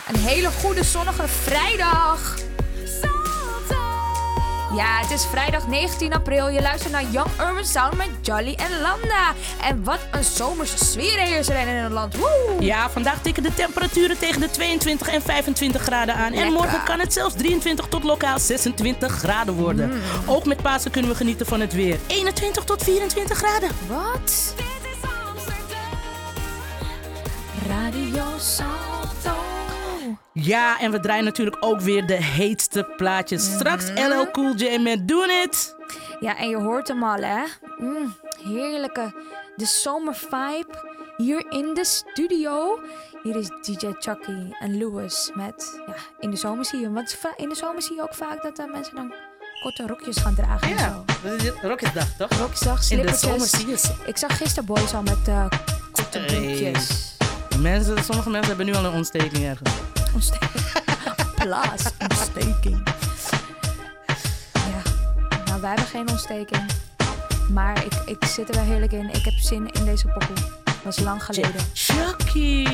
Een hele goede zonnige vrijdag. Ja, het is vrijdag 19 april. Je luistert naar Young Urban Sound met Jolly en Landa. En wat een zomerse sfeer heerst er in het land. Woe! Ja, vandaag tikken de temperaturen tegen de 22 en 25 graden aan. Lekker. En morgen kan het zelfs 23 tot lokaal 26 graden worden. Ook met Pasen kunnen we genieten van het weer. 21 tot 24 graden. Wat? Radio Salto. Ja, en we draaien natuurlijk ook weer de heetste plaatjes. Straks LL Cool J met Doin' It. Ja, en je hoort hem al, hè? Heerlijke, de zomervibe hier in de studio. Hier is DJ Chucky en Louis met, ja, in de zomer zie je. Want in de zomer zie je ook vaak dat mensen dan korte rokjes gaan dragen en zo. Dat is Rokjesdag, toch? Rokjesdag, In de slippertjes. zomer zie je ze. Ik zag gisteren boys al met korte broekjes. Sommige mensen hebben nu al een ontsteking ergens. Ontsteking. Ja, nou wij hebben geen ontsteking. Maar ik zit er wel heerlijk in. Ik heb zin in deze pokoe. Dat was lang geleden. Chucky.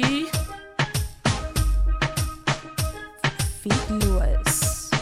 Feet Louis.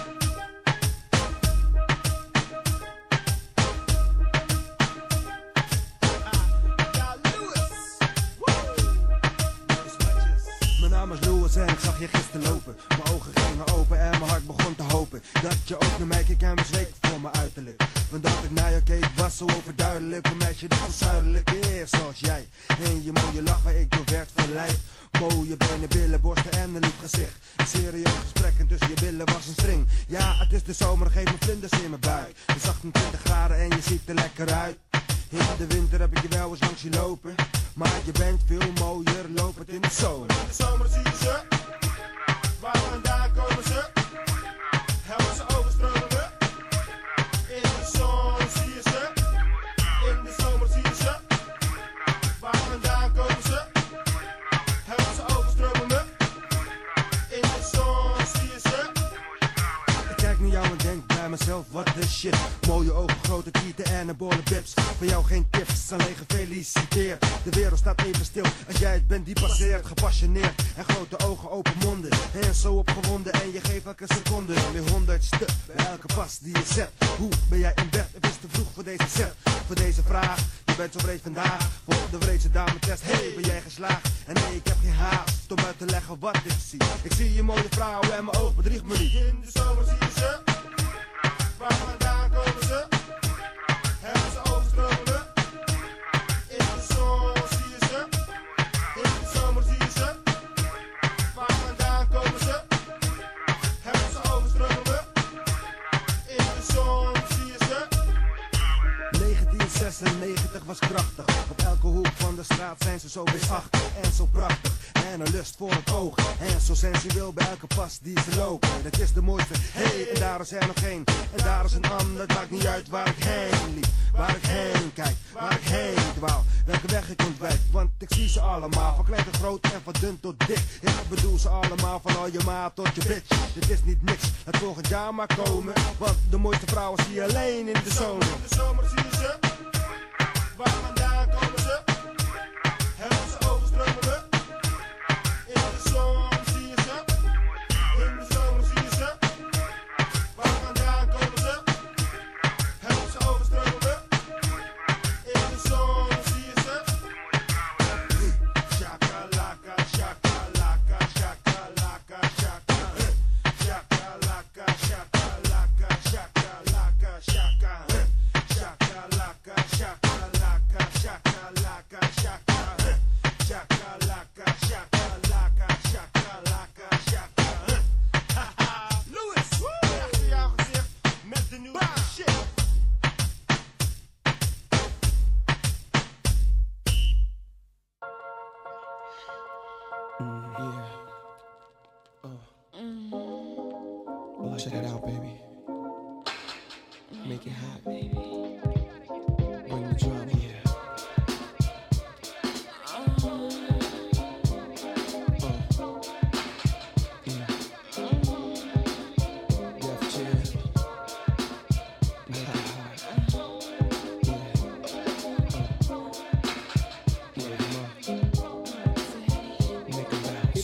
En ik zag je gisteren lopen. Mijn ogen gingen open en mijn hart begon te hopen dat je ook naar mij keek en bezweek voor mijn uiterlijk. Want dat ik naar je keek was zo overduidelijk. Een meisje dat zo zuidelijk is zoals jij. En je mooie lach waar ik door werd verleid. Mooie benen, billen, borsten en een lief gezicht. Een serieus gesprek en tussen je billen was een string. Ja, het is de zomer, geef me vlinders in mijn buik. Het is 28 graden en je ziet er lekker uit. In de winter heb ik je wel eens langs zien lopen. Maar je bent veel mooier lopend in de zomer. In de zomer zie je ze. Waar vandaan komen ze? Helpen ze overstromen we. In de zon zie je ze. In de zomer zie je ze. Waar vandaan komen ze? Helpen ze overstromen we. In de zon zie je ze. Ik kijk naar jou en denk bij mezelf, wat de shit. Mooie ogen, grote tieten en een bolle bips. Voor jou geen tips, alleen gefeliciteerd. De wereld staat even stil als jij het bent die passeert. Gepassioneerd en grote ogen, open monden. En zo opgewonden en je geeft elke seconde weer 100 stuk bij elke pas die je zet. Hoe ben jij in bed? Het is te vroeg voor deze set. Voor deze vraag, je bent zo breed vandaag. Voor de vreedse dame test, hey, ben jij geslaagd? En nee, ik heb geen haast om uit te leggen wat ik zie. Ik zie je mooie vrouw en mijn oog bedriegt me niet. In de zomer zie je ze. Waar vandaan komen ze? Hebben ze overstromen we? In de zon zie je ze. In de zomer zie je ze. Waar vandaan komen ze? Hebben ze overstromen we? In de zon zie je ze. 1996 was krachtig. Op elke hoek van de straat zijn ze zo bezacht en zo prachtig. En een lust voor het oog. En zo sensueel bij elke pas die ze lopen. Dat is de mooiste. Hey, en daar is er nog één. En daar is een ander. Het maakt niet uit waar ik heen liep. Waar ik heen kijk. Waar ik heen dwaal. Welke weg ik ontwijk. Want ik zie ze allemaal. Van klein tot groot en van dun tot dik. Ik bedoel ze allemaal. Van al je maat tot je bitch. Dit is niet niks. Het volgend jaar maar komen. Want de mooiste vrouwen zie je alleen in de zomer. In de zomer zie je ze. Waar vandaan komen ze? Helpen ze overstromen we? In de zon zie je ze. In de zomer zie je ze. Waar vandaan komen ze? Helpen ze overstromen we? In de zon zie je ze. Shakalaka, shakalaka, shakalaka, shaka. Shakalaka, shakalaka, shakalaka, shaka. Shakalaka, shakalaka, shakalaka, shaka. Shakalaka, shakalaka, shakalaka, shaka. Haha, Louis, achter jouw gezicht met de nieuwe shit. Yeah. Wash that out, baby. Make it hot, baby. Bring the drama. Yeah. Yeah. Def Jam. Make it hot. Yeah. Yeah, come on. Make it bounce. It's our first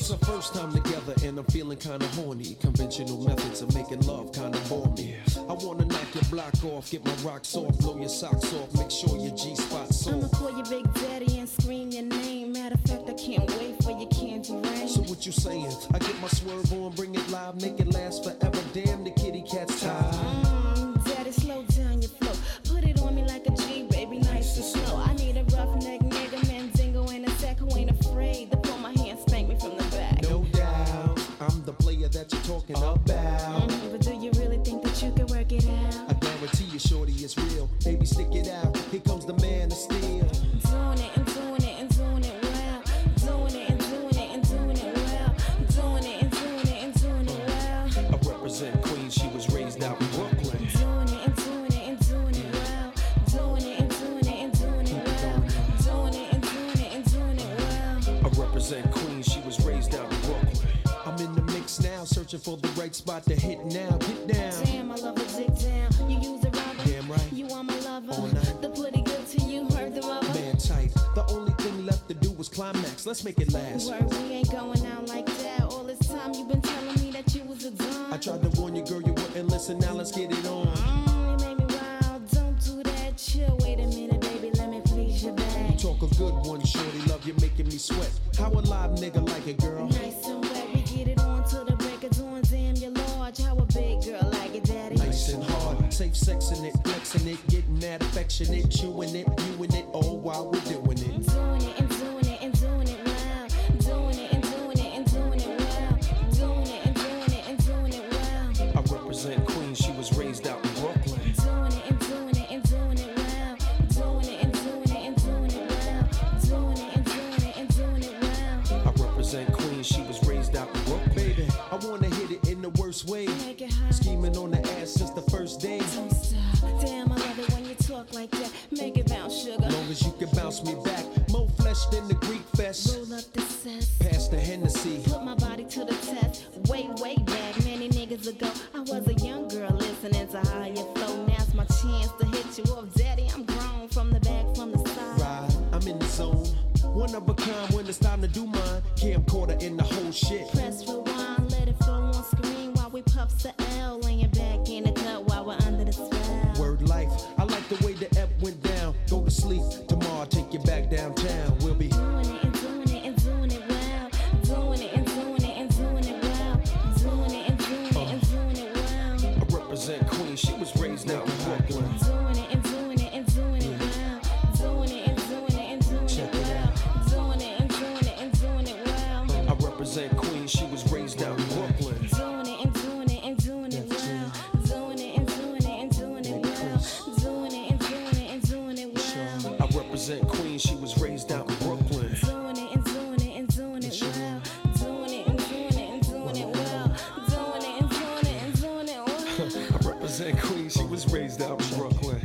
First time together and I'm feeling kinda horny. Conventional methods of making love kinda bore me. I wanna knock your block off, get my rocks off, blow your socks off, make sure your G-spot's I'ma off. call you Big Daddy and scream your name. Matter of fact, I can't wait for your candy rain. So what you saying? I get my swerve on, bring it live, make it last forever. Damn, the kitty cat's tired. Daddy, slow down your flow. Put it on me like a G, baby, nice and slow. I need a roughneck nigga, Mandingo in a sack who ain't afraid to pull my hand, spank me from the back. No doubt, I'm the player that you're talking about. But do you really think that you can work it out? I guarantee you, shorty, it's real. Baby, stick it out. Here comes the man of steel. Doing it and doing it and doing it well. Doing it and doing it and doing it well. Doing it and doing it and doing it well. I represent Queens. She was raised out in Brooklyn. Doing it and doing it and doing it well. Doing it and doing it and doing it well. Doing it and doing it and doing it well. I represent Queens. She was raised out in Brooklyn. I'm in the mix now, searching for the right spot to hit now. Get down. Damn, I love a dick down. You use a rubber. Damn right. You are my lover. All night. The pretty good to you, heard the rubber. Man tight. The only thing left to do was climax. Let's make it last. Word, we ain't going out like that. All this time you been telling me that you was a dumb. I tried to warn you, girl, you wouldn't listen. Now let's get it on. You made me wild. Don't do that. Chill. Wait a minute, baby. Let me please your back. Talk a good one, shorty. Love you making me sweat. How a live nigga like it, girl? Nice and wet. We get it on to the break of dawn. Damn, you're large. How a big girl like it, daddy. Nice and hard, safe sexing it, flexing it, getting that affectionate, chewing it, viewing it, all while we're doing it. Doing it and doing it and doing it well. Doing it and doing it and doing it well. Doing it and doing it and doing it well. I represent Queens, she was raised out in Brooklyn. Doing it and doing it and doing it well. Doing it and doing it and doing it well. Doing it and doing it and doing it well. I represent Queens, she was raised out in Brooklyn. Baby, I wanna hit it in the worst way. Make it hot. Scheming on the ass since the first day. Don't stop. Damn, I love it when you talk like that. Make it bounce, sugar. Long as you can bounce me back. More flesh than the Greek fest. Roll up the cess. Pass the Hennessy. Put my body to the test. Way back, many niggas ago. I was a young girl listening to higher flow. Now's my chance to hit you up, daddy. I'm grown from the back, from the side. Ride, I'm in the zone. One of a kind when it's time to do mine. Camcorder in the whole shit. Press rewind, let it flow on screen while we puffs the L. Laying back in the cut while we're under the spell. Word life, I like the way the F went down. Go to sleep, tomorrow I'll take you back downtown. We'll be Doing it and doing it and doing it well. Doing it and doing it and doing it well. Doing it and doing it and doing it well. I represent Queens, she was raised out in Brooklyn. Doing it and doing it and doing it well. Doing it and doing it and doing Check it it well. Doing it and doing it and doing it well. I represent Queens, she was raised out in Brooklyn. Doing it and doing it and doing it well. Doing it and doing it and doing it well. Doing it and doing it and doing it well. I represent Queens, she was raised out in Brooklyn. Doing it and doing it and doing it well. Doing it and doing it and doing it well. Doing it and doing it and doing it well. I represent Queens, she was raised out in Brooklyn.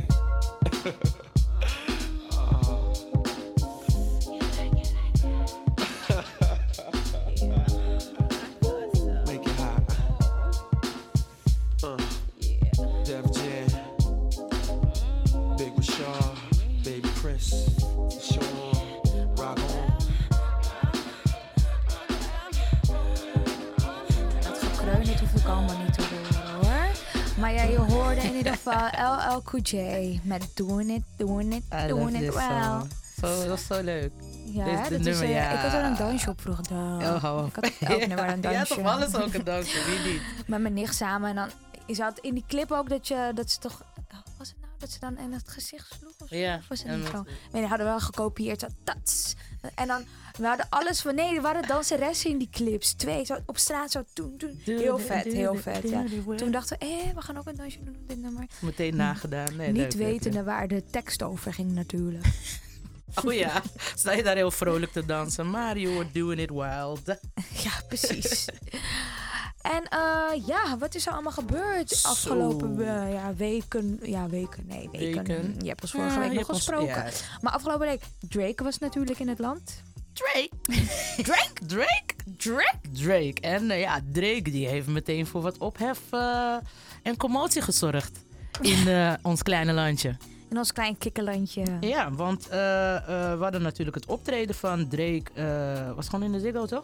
Make it hot. Def Jam, Big Rashad, Baby Chris, Sean, Rock On. Dat gekreun, dit hoef ik allemaal niet te horen hoor. Maar ja, je hoorde in ieder geval LL Cool J met Doing It, Doing It, Doing It Well. Dat is zo leuk. Ja, Dit is dat de is, nummer, ja. ik had er een dansje op vroeger. Oh, hou op. Ik had ook nummer een dansje. Ja, toch alles ook een dansje, wie niet? Met mijn nicht samen. En dan is dat in die clip ook dat ze toch... Was het nou dat ze dan in het gezicht sloeg? Of zo? Ja. Of was het en niet dat- zo? Nee, die hadden wel gekopieerd. Zo, tats. En dan, we hadden alles van... Nee, er waren danseressen in die clips. 2, zo op straat, zo toen. Heel vet, heel vet. Ja. Toen dachten we, we gaan ook een dansje doen op dit nummer. Meteen nagedaan. Nee, Niet leuk, leuk, wetende leuk. waar de tekst over ging natuurlijk. Oh ja, sta je daar heel vrolijk te dansen. Mario, we're doing it wild. Ja, precies. En wat is er allemaal gebeurd Zo. afgelopen weken? Ja, weken. Nee, weken. Weken. Je hebt ons vorige Ja, week je nog hebt ons- gesproken. ja. Maar afgelopen week, Drake was natuurlijk in het land. Drake. En Drake die heeft meteen voor wat ophef en commotie gezorgd in ons kleine landje. In ons klein kikkerlandje. Ja, want we hadden natuurlijk het optreden van Drake. Was gewoon in de Ziggo, toch?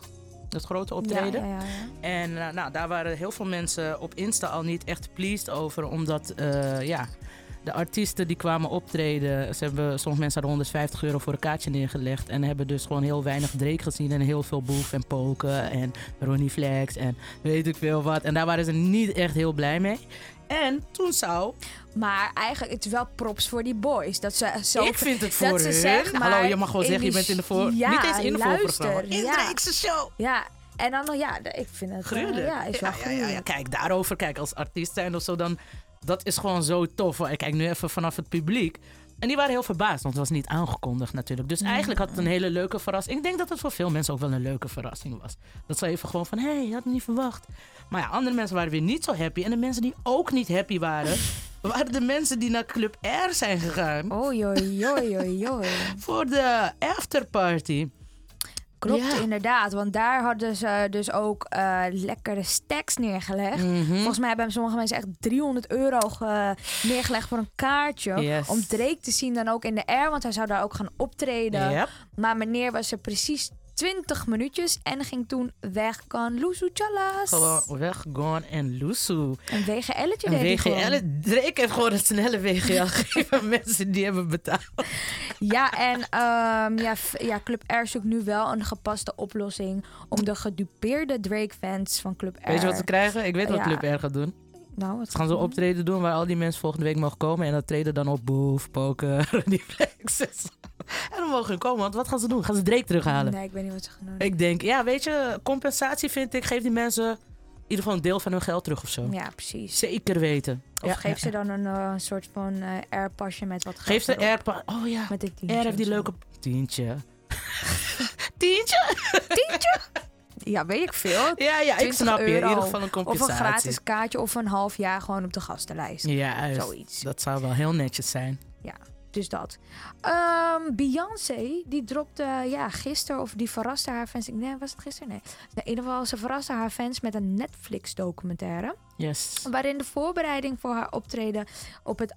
Dat grote optreden. Ja. En daar waren heel veel mensen op Insta al niet echt pleased over. Omdat de artiesten die kwamen optreden. Sommige mensen hadden €150 voor een kaartje neergelegd. En hebben dus gewoon heel weinig Drake gezien. En heel veel Boef en Poken en Ronnie Flex en weet ik veel wat. En daar waren ze niet echt heel blij mee. En toen zou... Maar eigenlijk, het is wel props voor die boys. Dat ze zo... Ik vind het voor dat hun. ze zegt, maar hallo, je mag gewoon zeggen, je bent in de Ja, niet eens in de voorprogramma. luister, In Drake's show. Ja, en dan ik vind het... Gruwelijk. is wel gruwelijk. Kijk, daarover, als artiest zijn of zo, dan... Dat is gewoon zo tof. Ik kijk nu even vanaf het publiek. En die waren heel verbaasd, want het was niet aangekondigd natuurlijk. Dus eigenlijk had het een hele leuke verrassing. Ik denk dat het voor veel mensen ook wel een leuke verrassing was. Dat ze even gewoon van, je had het niet verwacht. Maar ja, andere mensen waren weer niet zo happy. En de mensen die ook niet happy waren de mensen die naar Club R zijn gegaan. Oei. Voor de afterparty. Klopt, inderdaad. Want daar hadden ze dus ook lekkere stacks neergelegd. Volgens mij hebben sommige mensen echt €300 neergelegd voor een kaartje. Yes. Om Drake te zien dan ook in de air. Want hij zou daar ook gaan optreden. Yep. Maar meneer was er precies 20 minuutjes en ging toen weg kan Lusu Chalas. Gewoon weg, gone en Lusu. Een WGL'tje Een deed hij WGL. gewoon. Drake heeft gewoon een snelle WGL gegeven aan mensen die hebben betaald. Ja, en Club R zoekt nu wel een gepaste oplossing om de gedupeerde Drake-fans van Club R... Weet je wat ze krijgen? Ik weet wat Club R gaat doen. Nou, wat Ze gaan zo optreden doen waar al die mensen volgende week mogen komen. En dat treden dan op Boef, Poker, Ronnie Flex. En dan mogen hun komen, want wat gaan ze doen? Gaan ze Drake terughalen? Nee, ik weet niet wat ze gaan doen. Ik denk, weet je, compensatie vind ik, geef die mensen in ieder geval een deel van hun geld terug of zo. Ja, precies. Zeker weten. Of geef ze dan een soort van airpasje met wat geld. Geef ze erop. airpas. Oh ja, Met dit tientje Air heeft die of zo. leuke... Tientje? Tientje? Ja, weet ik veel. Ja, ik snap je. In €20. ieder geval een Of compensatie. een gratis kaartje of een half jaar gewoon op de gastenlijst. Ja, Zoiets. dat zou wel heel netjes zijn. Ja, dus dat. Beyoncé, die dropte gisteren, of die verraste haar fans. Nee, was het gisteren? Nee. In ieder geval, ze verraste haar fans met een Netflix-documentaire. Yes. Waarin de voorbereiding voor haar optreden op het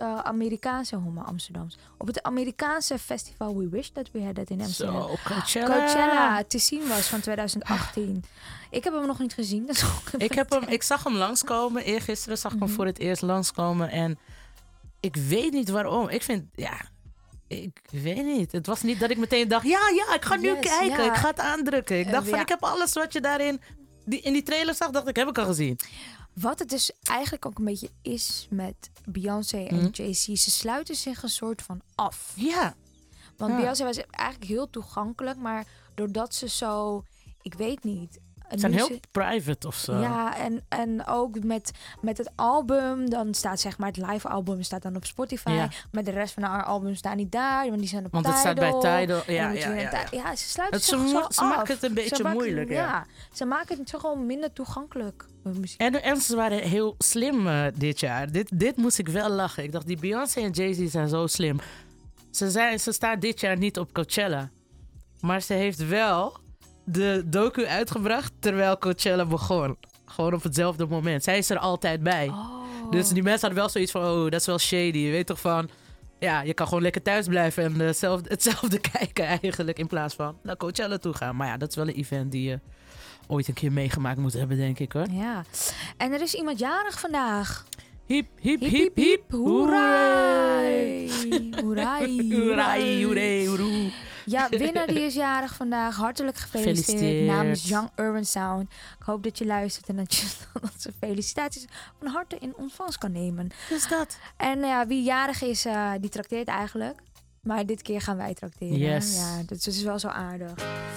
op het Amerikaanse festival We Wish That We Had That in Amsterdam. Zo, Coachella te zien was van 2018. Ik heb hem nog niet gezien. Dat is ook Ik zag hem langskomen. Eergisteren zag ik hem voor het eerst langskomen. En ik weet niet waarom. Ik weet niet. Het was niet dat ik meteen dacht, ja, ik ga nu kijken. Ja. Ik ga het aandrukken. Ik dacht van, ja. ik heb alles wat je daarin... in die trailer zag, dacht ik, heb ik al gezien. Wat het dus eigenlijk ook een beetje is met Beyoncé en Jay-Z. Ze sluiten zich een soort van af. Ja. Want Beyoncé was eigenlijk heel toegankelijk. Maar doordat ze zo... Ik weet niet. Ze zijn heel private of zo. Ja, en ook met het album. Dan staat zeg maar het live album staat dan op Spotify. Ja. Maar de rest van haar album staat niet daar. Want die zijn op Want Tidal. het staat bij Tidal. En dan moet je weer Ja. ze sluiten Het zich zo af. ze maken het een beetje moeilijk. Ja, ze maken het zo gewoon minder toegankelijk. Muziek. En ze waren heel slim dit jaar. Dit moest ik wel lachen. Ik dacht, die Beyoncé en Jay-Z zijn zo slim. Ze staat dit jaar niet op Coachella. Maar ze heeft wel de docu uitgebracht terwijl Coachella begon. Gewoon op hetzelfde moment. Zij is er altijd bij. Oh. Dus die mensen hadden wel zoiets van, dat is wel shady. Je weet toch van, je kan gewoon lekker thuis blijven en hetzelfde kijken eigenlijk. In plaats van naar Coachella toe gaan. Maar ja, dat is wel een event die je ooit een keer meegemaakt moet hebben, denk ik hoor. Ja. En er is iemand jarig vandaag. Hip, hip, Hip, hip, hip. hoerai. Hoerai. Hoerai, hoerai, hoeroe. Ja, winnaar die is jarig vandaag. Hartelijk gefeliciteerd namens Young Urban Sound. Ik hoop dat je luistert en dat ze felicitaties van harte in ontvangst kan nemen. Dus dat. En wie jarig is, die trakteert eigenlijk. Maar dit keer gaan wij trakteren. Yes. Ja, dat is wel zo aardig.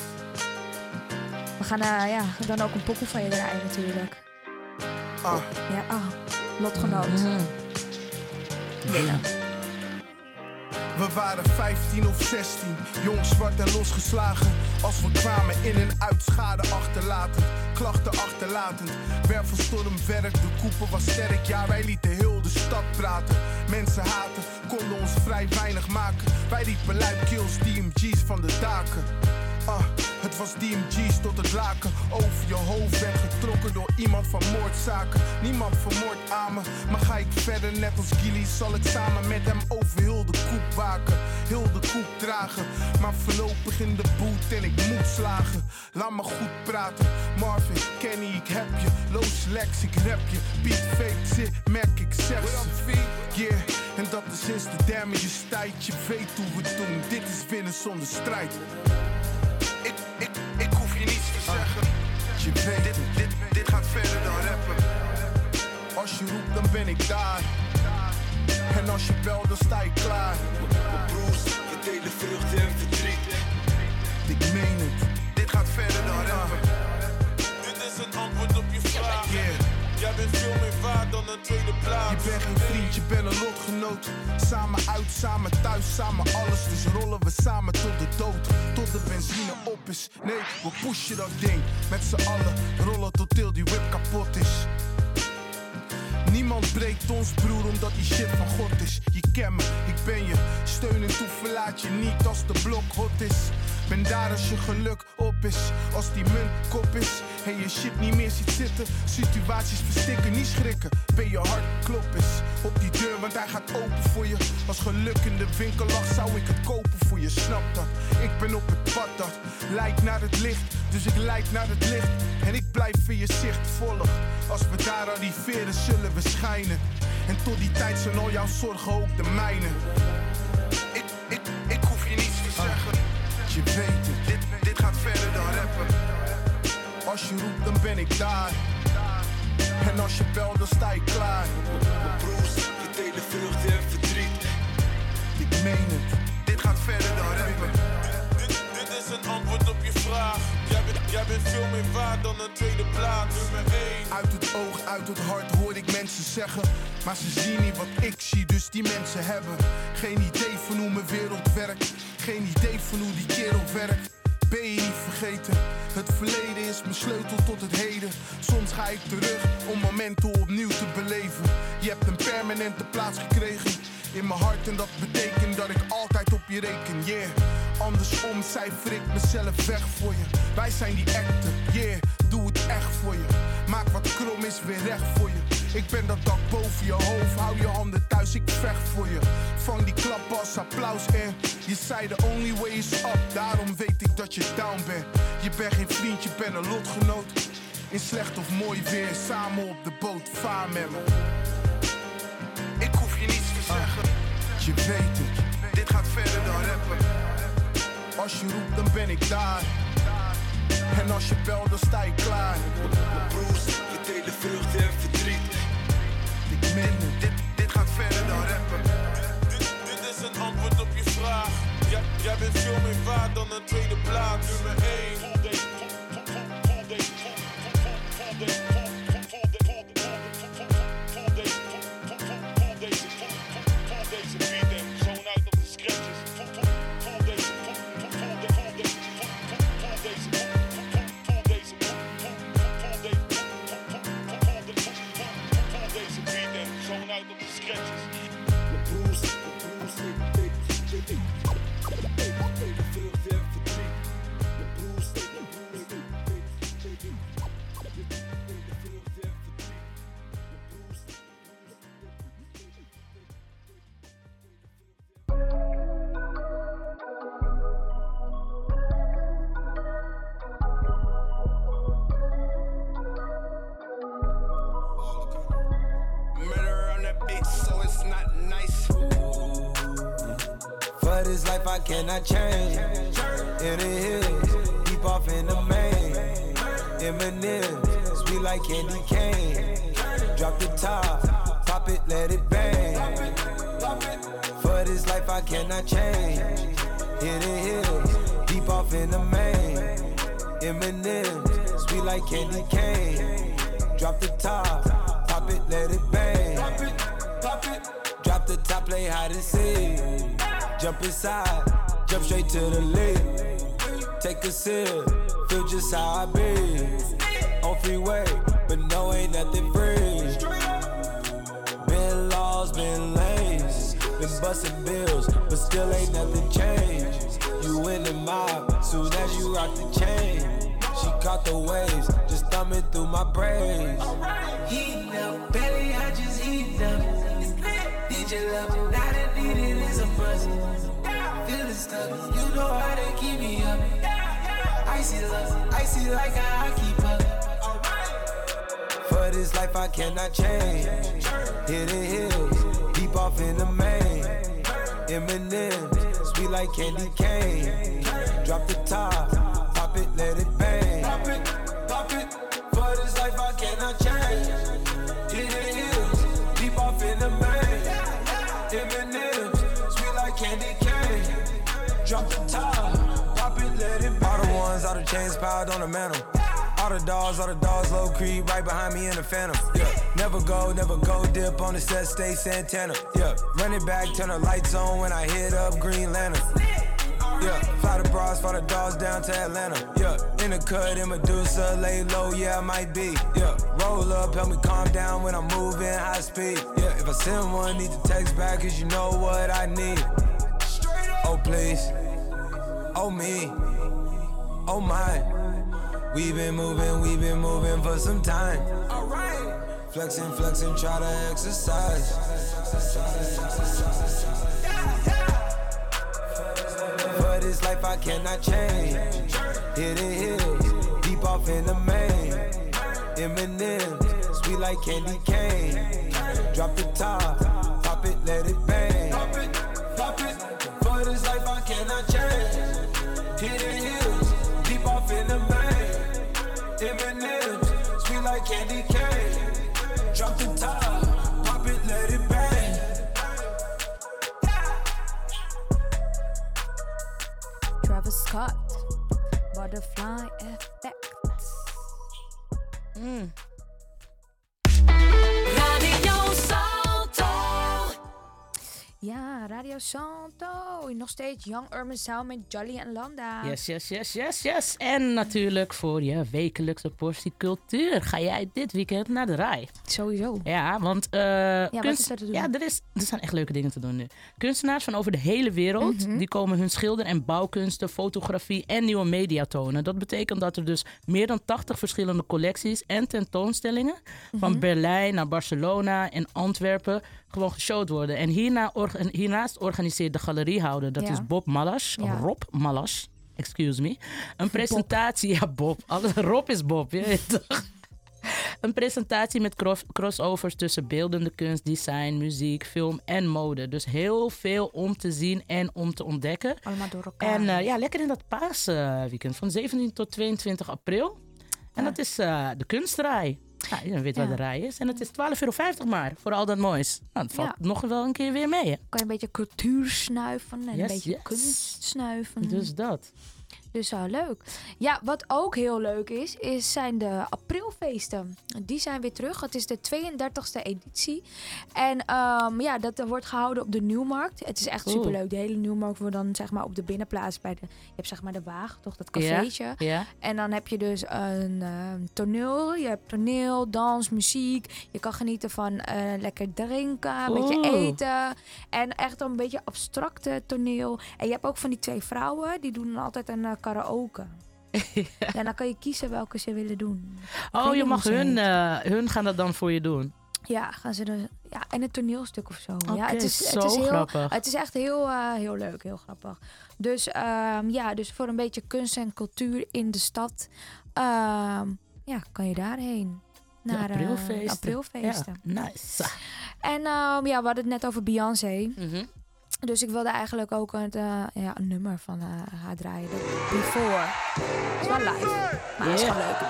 We gaan dan ook een pokoe van je draaien natuurlijk. Lotgenoot. Ja. We waren 15 of 16, jong, zwart en losgeslagen. Als we kwamen in en uit, schade achterlatend, klachten achterlatend. Wervelstormwerk, de koepel was sterk, ja wij lieten heel de stad praten. Mensen haten, konden ons vrij weinig maken. Wij riepen luid kills, DMG's van de daken. Het het was DMG's tot het laken over je hoofd werd getrokken door iemand van moordzaken. Niemand vermoordt aan me, maar ga ik verder net als Gilly, zal ik samen met hem over heel de koep waken, heel de koep dragen. Maar voorlopig in de boot en ik moet slagen. Laat me goed praten, Marvin, Kenny, ik heb je. Loos Lex, ik rap je. Beat fake zit, merk ik zeg ze. Yeah, en dat is sinds de damages tijd. Je weet hoe we doen, dit is winnen zonder strijd. Ik hoef je niets te zeggen. Je weet dit gaat verder dan rappen. Als je roept dan ben ik daar. En als je belt dan sta ik klaar. Mijn broers, we delen vreugde en verdriet. Ik meen het, dit gaat verder dan rappen. Dit is een antwoord op je vraag. Yeah. Jij bent veel meer waard dan een tweede plaats. Je bent geen vriend, je bent een lotgenoot. Samen uit, samen thuis, samen alles. Dus rollen we samen tot de dood. Tot de benzine op is. Nee, we pushen dat ding. Met z'n allen rollen tot til die whip kapot is. Niemand breekt ons broer omdat die shit van God is. Je kent me, ik ben je. Steun en toe verlaat je niet als de blok hot is. Ben daar als je geluk op is. Als die munt kop is en je shit niet meer ziet zitten. Situaties verstikken, niet schrikken. Ben je hart klop is op die deur, want hij gaat open voor je. Als geluk in de winkel lag, zou ik het kopen voor je. Snap dat? Ik ben op het pad dat leidt naar het licht. Dus ik leid naar het licht en ik blijf in je zicht volgen. Als we daar arriveren, zullen we schijnen. En tot die tijd zijn al jouw zorgen ook de mijne. Ik hoef je niets te zeggen. Je weet het, dit gaat verder dan rappen. Als je roept, dan ben ik daar. En als je belt, dan sta ik klaar. Mijn broers, we delen vreugde en verdriet. Ik meen het, dit gaat verder dan rappen. Dit is een antwoord op je vraag. Jij bent veel meer waard dan een tweede plaats. Nummer 1. Uit het oog, uit het hart hoor ik mensen zeggen. Maar ze zien niet wat ik zie, dus die mensen hebben geen idee van hoe mijn wereld werkt. Geen idee van hoe die kerel werkt. Ben je niet vergeten? Het verleden is mijn sleutel tot het heden. Soms ga ik terug om momenten opnieuw te beleven. Je hebt een permanente plaats gekregen in mijn hart en dat betekent dat ik altijd op je reken, yeah. Andersom cijfer ik mezelf weg voor je. Wij zijn die echte, yeah. Doe het echt voor je. Maak wat krom is weer recht voor je. Ik ben dat dak boven je hoofd. Hou je handen thuis, ik vecht voor je. Vang die klap als applaus en je zei the only way is up. Daarom weet ik dat je down bent. Je bent geen vriend, je bent een lotgenoot. In slecht of mooi weer, samen op de boot. Vaar met me. Ik hoef je niets te zeggen. Je weet het, dit gaat verder dan rappen. Als je roept, dan ben ik daar. En als je belt, dan sta ik klaar. Mijn broers, we delen vreugde en verdriet. Ik meen het, dit gaat verder dan rappen. Dit is een antwoord op je vraag. Jij bent veel meer waard dan een tweede plaats. Nummer 1. I cannot change. In the hills, deep off in the main. M&M's, sweet like candy cane. Drop the top, pop it, let it bang. For this life I cannot change. In the hills, deep off in the main. M&M's, sweet like candy cane. Drop the top, pop it, let it bang. Drop the top, play hide and seek. Jump inside, jump straight to the lip. Take a sip, feel just how I be. On freeway, but no, ain't nothing free. Been lost, been lanes, been busting bills, but still ain't nothing changed. You in the mob, soon as you rock the chain. She caught the waves, just thumbing through my braids. Heat up, belly, I just heat up. Need your love, now that need it is a buzz. Feeling stuck, you know how to keep me up. Icy like I keep up. For this life I cannot change. Hit the hills, deep off in the main. M&M's, sweet like candy cane. Drop the top, pop it, let it bang. Pop it, for this life I cannot change. Hit the hills, deep off in the main. M&M's, sweet like candy cane. Drop the top, pop it, let it bang. All the ones, all the chains piled on the mantle. All the dogs, low creep, right behind me in the phantom. Yeah, never go dip on the set, stay Santana. Yeah, run it back, turn the lights on when I hit up Green Lantern. Yeah, fly the bras, fly the dogs down to Atlanta. Yeah, in the cut, in Medusa, lay low, yeah, I might be. Yeah, roll up, help me calm down when I'm moving high speed. Yeah, if I send one, need to text back, cause you know what I need. Oh, please. Oh, me. Oh, my. We've been moving for some time. Alright. Flexing, try to exercise. For this life I cannot change. Hit the hills, deep off in the main. M&M's, sweet like candy cane. Drop the top, pop it, let it bang. Pop it, for this life I cannot change. Hit the hills, deep off in the main. M&M's, sweet like candy cane. Drop the top, pop it, let it bang. Travis Scott, Butterfly Effect. Radio Salto. Ja, Radio Salto. Nog steeds Young Urban Sound met Jolly en Landa. Yes. En natuurlijk voor je wekelijkse portie cultuur ga jij dit weekend naar de RAI. Sowieso. Ja, want wat is er te doen? Ja, er zijn echt leuke dingen te doen nu. Kunstenaars van over de hele wereld, die komen hun schilder- en bouwkunsten, fotografie en nieuwe media tonen. Dat betekent dat er dus meer dan 80 verschillende collecties en tentoonstellingen van Berlijn naar Barcelona en Antwerpen gewoon geshowd worden. En hiernaast organiseert de galeriehouder, dat is Rob Malas, excuse me, een presentatie. Ja, Bob. Rob is Bob, je weet toch? Een presentatie met crossovers tussen beeldende kunst, design, muziek, film en mode. Dus heel veel om te zien en om te ontdekken. Allemaal door elkaar. En lekker in dat paasweekend van 17 tot 22 april. En dat is de kunstrij. Nou, je weet wat de rij is. En het is €12,50 maar, voor al dat moois. Nou, dat valt nog wel een keer weer mee, hè? Kan je een beetje cultuur snuiven en een beetje kunst snuiven. Dus dat. Dus leuk. Ja, wat ook heel leuk zijn de aprilfeesten. Die zijn weer terug. Het is de 32e editie. En dat wordt gehouden op de Nieuwmarkt. Het is echt superleuk. De hele Nieuwmarkt wordt dan zeg maar op de binnenplaats bij je hebt zeg maar de Waag, toch? Dat cafeetje. Ja. En dan heb je dus een toneel. Je hebt toneel, dans, muziek. Je kan genieten van lekker drinken, een beetje eten. En echt een beetje abstracte toneel. En je hebt ook van die 2 vrouwen. Die doen altijd een karaoke. En dan kan je kiezen welke ze willen doen. Je mag hun gaan dat dan voor je doen. Ja, gaan ze en een toneelstuk of zo. Okay, het is grappig. Het is echt heel leuk, heel grappig. Dus dus voor een beetje kunst en cultuur in de stad, kan je daarheen. Naar de aprilfeesten. Ja, nice. En we hadden het net over Beyoncé. Dus ik wilde eigenlijk ook een nummer van haar draaien. Before. Het is wel live, maar het is wel leuk.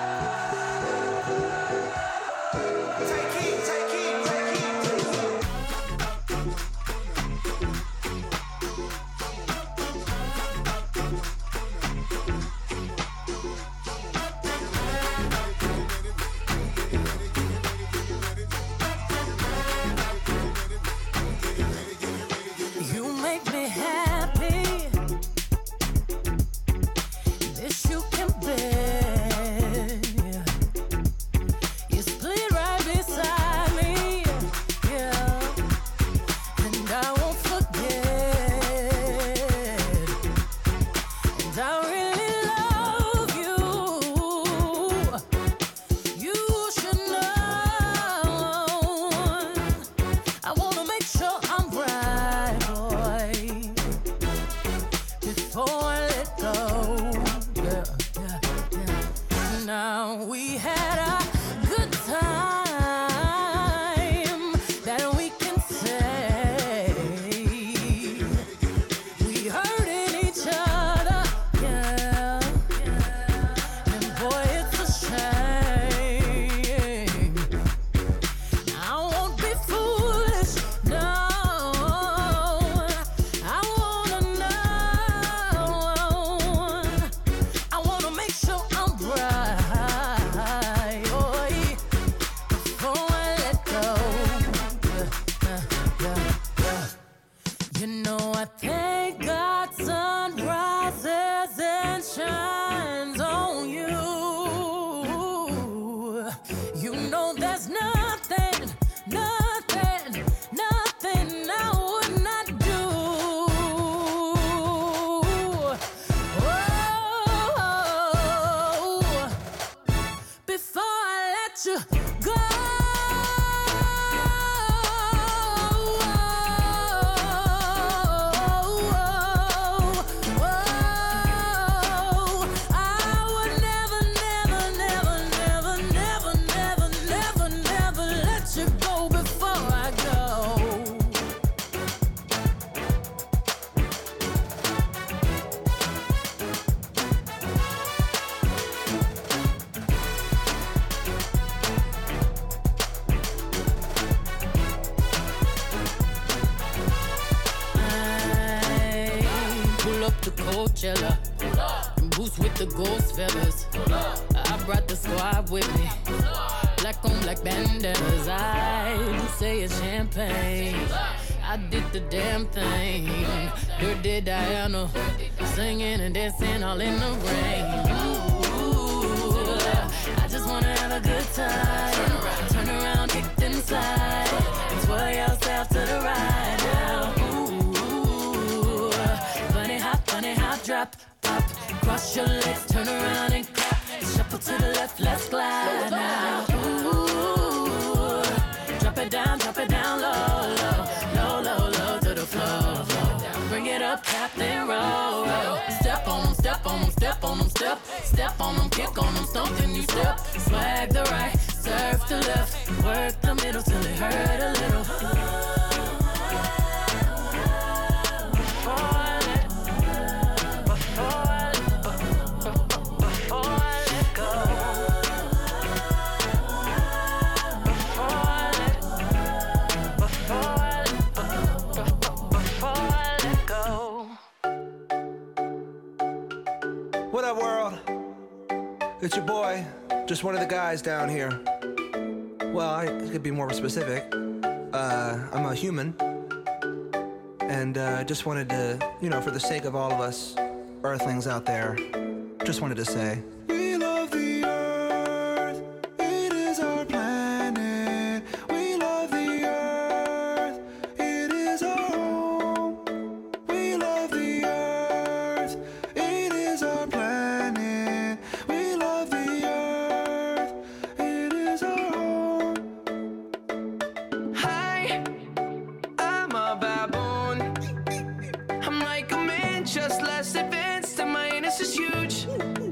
This you can bear. you go. Coachella, boots with the ghost feathers. I brought the squad with me, black on black bandanas. You say it's champagne, I did the damn thing. Dirty Diana, singing and dancing all in the rain. Ooh, I just wanna have a good time. Turn around, kick then slide, and twirl yourself to the right now. Funny hop, drop, pop, cross your legs, turn around and clap. Shuffle to the left, let's glide now. Ooh, drop it down low, low, low, low, low to the floor. Bring it up, tap, then roll, roll. Step on them, step on them, step on them, step on them, kick on them, stomp, then you step. Swag the right, serve the left, work the middle till it hurt a little. What up, world? It's your boy, just one of the guys down here. Well, I could be more specific. I'm a human. And just wanted to, for the sake of all of us earthlings out there, just wanted to say, we love the earth, it is our planet. We love the earth, it is our home. We love the earth, it is our planet. We love the earth, it is our home. Hi, I'm a baboon. I'm like a man, just less advanced, and my anus is huge.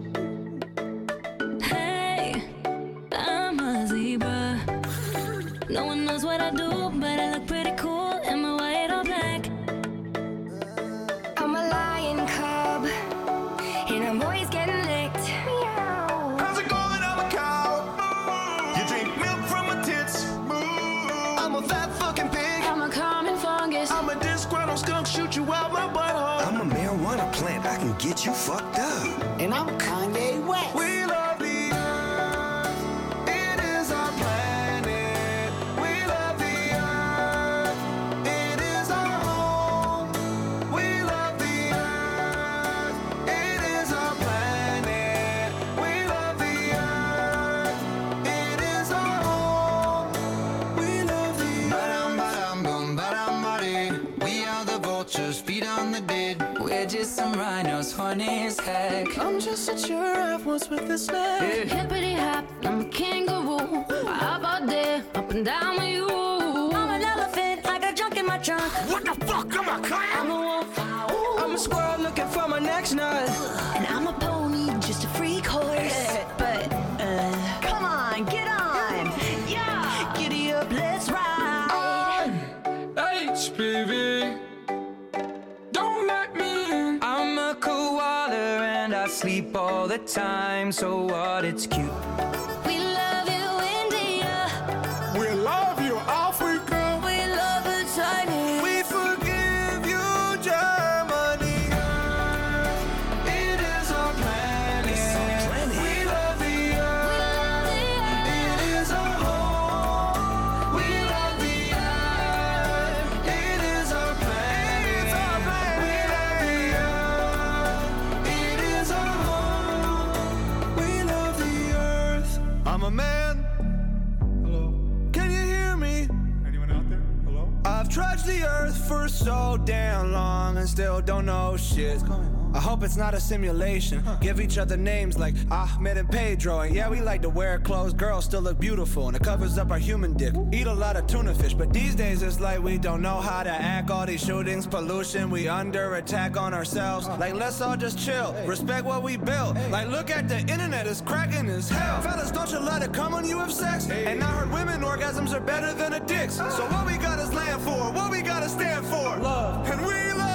Hey, I'm a zebra. No one knows what I do, but I look pretty cool in my white or black. I'm a lion cub, and I'm always getting licked. How's it going? I'm a cow. You drink milk from my tits. I'm a fat fucking pig. I'm a common fungus. I'm a disgruntled skunk, shoot you out my butthole. I'm a marijuana plant, I can get you fucked up. And I'm Kanye West. We love the earth, it is our planet. We love the earth, it is our home. We love the earth, it is our planet. We love the earth, it is our home. We love the earth. Ba-dum, boom, ba-dum, body. We are the vultures, feet on the dead. We're just some rhinos, funny as heck. I'm just a giraffe once with a snake. Hippity hop, I'm a kangaroo. How about that? Up and down with you. I'm an elephant, I got junk in my trunk. What the fuck? I'm a clown. I'm a wolf. I'm a squirrel looking for my next nut. And I'm a pony, just a freak horse. But, come on, get on. Yeah, giddy up, let's ride. HPV, don't let me in. I'm a koala and I sleep all the time, so what? It's cute. We love you, India. We love you, Africa. We love you, China. We forgive you, Germany. It is our planet. We love the earth. It is our home. We love the earth. It is our planet. We love the earth. It is our home. We love the earth. I'm a man. Hello. Can you hear me? Anyone out there? Hello? I've trudged the earth for so damn long and still don't know shit. I hope it's not a simulation. Give each other names like Ahmed and Pedro. And yeah, we like to wear clothes. Girls still look beautiful. And it covers up our human dick. Eat a lot of tuna fish. But these days it's like we don't know how to act. All these shootings, pollution. We under attack on ourselves. Like, let's all just chill. Respect what we built. Like, look at the internet. It's cracking as hell. Fellas, don't you let it come when you have sex. And I heard women orgasms are better than a dick's. So what we got is land for. What we gotta stand for. Love. And we love.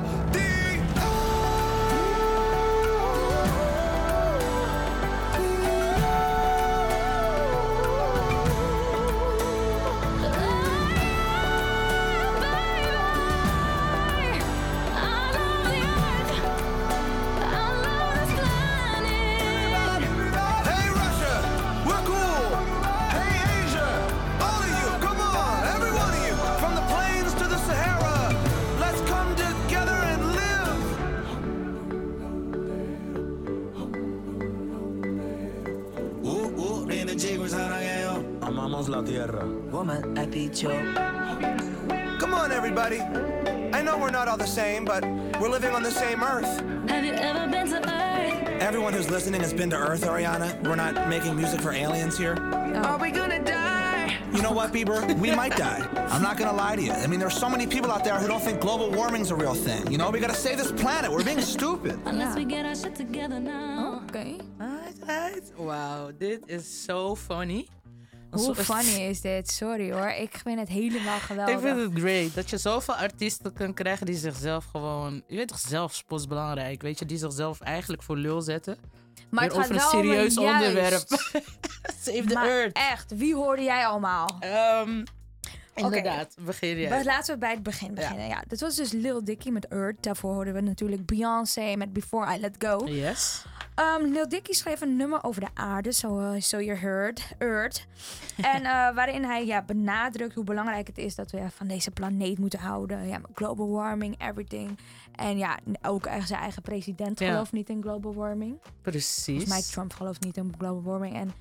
Amamos la tierra. Woman, I beat you. Come on, everybody. I know we're not all the same, but we're living on the same Earth. Have you ever been to Earth? Everyone who's listening has been to Earth, Ariana. We're not making music for aliens here. Are we gonna die? You know what, Bieber? We might die. I'm not gonna lie to you. I mean, there's so many people out there who don't think global warming's a real thing. You know, we gotta save this planet. We're being stupid. Unless we get our shit together now. Oké. Wauw, dit is zo funny. Hoe funny is dit? Sorry hoor, ik vind het helemaal geweldig. Ik vind het great dat je zoveel artiesten kunt krijgen die zichzelf gewoon... Je weet toch, zelfspot is belangrijk, weet je? Die zichzelf eigenlijk voor lul zetten. Maar het gaat over een wel serieus onderwerp. Save the Earth. Echt, wie hoorde jij allemaal? Inderdaad, begin jij. Laten we bij het begin beginnen. Ja, dit was dus Lil Dicky met Earth. Daarvoor hoorden we natuurlijk Beyoncé met Before I Let Go. Yes. Lil Dicky schreef een nummer over de aarde, so you heard, Earth. En waarin hij benadrukt hoe belangrijk het is dat we van deze planeet moeten houden. Ja, global warming, everything. En ja, ook zijn eigen president gelooft niet in global warming. Precies. Volgens mij Trump gelooft niet in global warming. En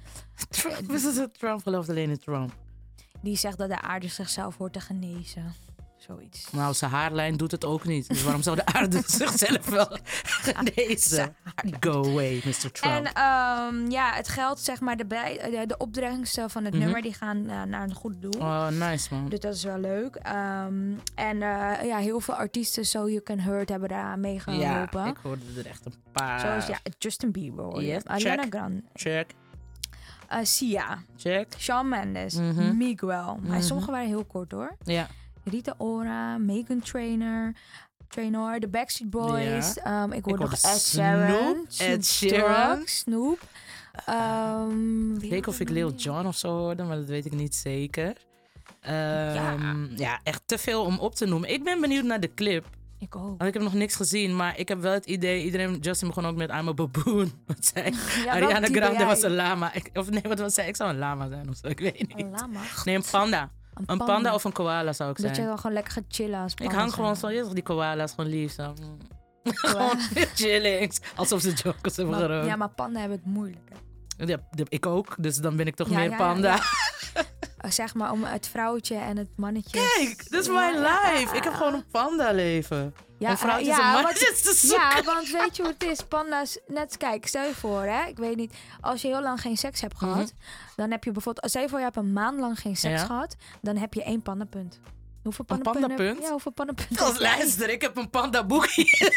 Trump gelooft alleen in Trump. Die zegt dat de aarde zichzelf hoort te genezen. Zoiets. Nou, zijn haarlijn doet het ook niet. Dus waarom zou de aarde zichzelf wel genezen? Go away, Mr. Trump. En het geld, zeg maar, de opbrengsten van het nummer, die gaan naar een goed doel. Oh, nice man. Dus dat is wel leuk. Heel veel artiesten, So You Can Hurt, hebben daar aan meegeholpen. Ja, ik hoorde er echt een paar. Zoals Justin Bieber, hoor je. Yes, Ariana Grande. Check. Sia. Check. Shawn Mendes. Miguel. Maar sommige waren heel kort, hoor. Ja. Rita Ora, Meghan Trainor, The Backstreet Boys. Ja. Ik hoorde nog Ed Sheeran. Snoop. Ik weet of ik Lil Jon of zo hoorde, maar dat weet ik niet zeker. Echt te veel om op te noemen. Ik ben benieuwd naar de clip. Ik ook. Want ik heb nog niks gezien, maar ik heb wel het idee... Justin begon ook met I'm a baboon. Wat zei Ariana Grande was een lama. Wat was zij? Ik zou een lama zijn of zo, ik weet niet. Een lama? Nee, een panda. Een panda of een koala zou ik zijn. Dat je dan gewoon lekker gaat chillen als panda. Ik hang gewoon zo, die koala's gewoon lief zo. Gewoon chillings. Alsof ze jokers hebben gerookt. Ja, maar panda hebben het moeilijk. Ja, ik ook, dus dan ben ik toch meer panda. Ja. Zeg maar om het vrouwtje en het mannetje. Kijk, dat is mijn life. Ik heb gewoon een panda leven. Ja, een vrouwtje en mannetjes te zoeken. Ja, want weet je hoe het is? Panda's, net kijk, stel je voor, hè. Ik weet niet, als je heel lang geen seks hebt gehad, dan heb je bijvoorbeeld, stel je voor je hebt een maand lang geen seks gehad, dan heb je 1 pandapunt. Hoeveel pandapunt? Ja, hoeveel pandapunten? Dat luister, ik heb een pandaboekje.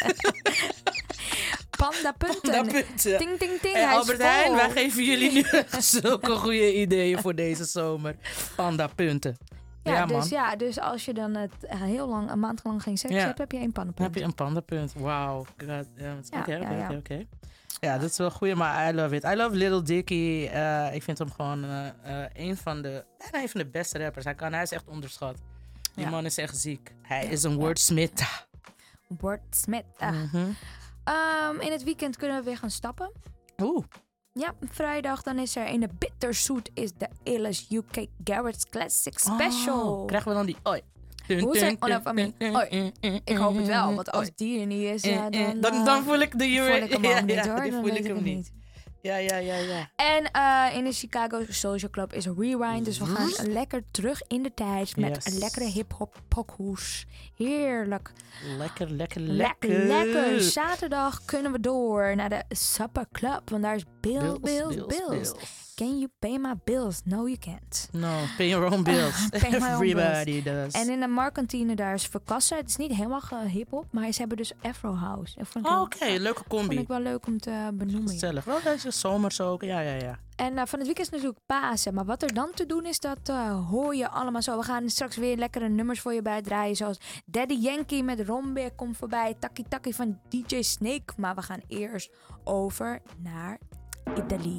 Pandapunten. Ting, ting, ting. Hey, Albert Heijn, wij geven jullie nu zulke goede ideeën voor deze zomer. Pandapunten. Dus als je dan een maand lang geen seks hebt, heb je 1 pandapunt. Heb je een pandapunt. Wauw. Oké. Ja, dat is wel goed, maar I love it. I love Lil Dicky. Ik vind hem gewoon een van de beste rappers. Hij is echt onderschat. Die man is echt ziek. Hij is een wordsmith. Wordsmith. In het weekend kunnen we weer gaan stappen. Oeh. Ja, vrijdag dan is er in de Bitterzoet is de Illes UK Garage Classic Special. Krijgen we dan die... Hoe zeg ik hoop het wel, want als die er niet is, dan voel ik de voel ik hem ook niet, hoor. Die voel ik hem niet. Ja. En in de Chicago Social Club is Rewind. Dus we gaan lekker terug in de tijd met een lekkere hip-hop pokoes. Heerlijk. Lekker. Zaterdag kunnen we door naar de Supper Club. Want daar is Bills. Can you pay my bills? No, you can't. No, pay your own bills. Everybody does. En in de Markantine daar is Verkassen. Het is niet helemaal hip-hop, maar ze hebben dus Afro House. Oké, leuke combi. Vond ik wel leuk om te benoemen. Gezellig. Wel, dat is zomers ook. Ja. En van het weekend is natuurlijk Pasen. Maar wat er dan te doen is, dat hoor je allemaal zo. We gaan straks weer lekkere nummers voor je bijdraaien. Zoals Daddy Yankee met Rombeer komt voorbij. Taki Taki van DJ Snake. Maar we gaan eerst over naar Italy.